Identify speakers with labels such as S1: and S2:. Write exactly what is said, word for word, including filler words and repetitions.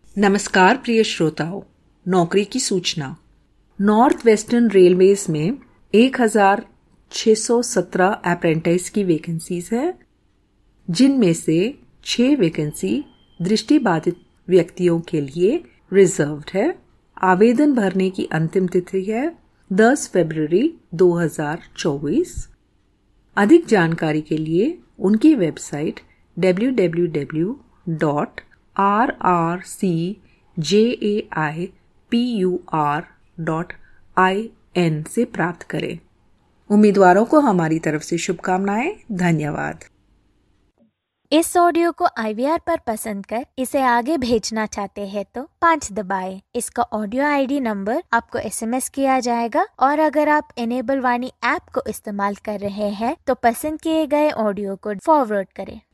S1: नमस्कार प्रिय श्रोताओं, नौकरी की सूचना। नॉर्थ वेस्टर्न रेलवेज में एक हज़ार छह सौ सत्रह अप्रेंटिस की वैकेंसीज है, जिनमें से छह वैकेंसी दृष्टिबाधित व्यक्तियों के लिए रिजर्व्ड है। आवेदन भरने की अंतिम तिथि है दस फरवरी दो हज़ार चौबीस। अधिक जानकारी के लिए उनकी website W W W dot R R C J A I P U R dot I N से प्राप्त करें। उम्मीदवारों को हमारी तरफ से शुभकामनाएं। धन्यवाद।
S2: इस ऑडियो को आई वी आर पर पसंद कर इसे आगे भेजना चाहते हैं तो पाँच दबाएं। इसका ऑडियो आई डी नंबर आपको एस एम एस किया जाएगा और अगर आप एनेबल वाणी ऐप को इस्तेमाल कर रहे हैं तो पसंद किए गए ऑडियो को फॉरवर्ड करें।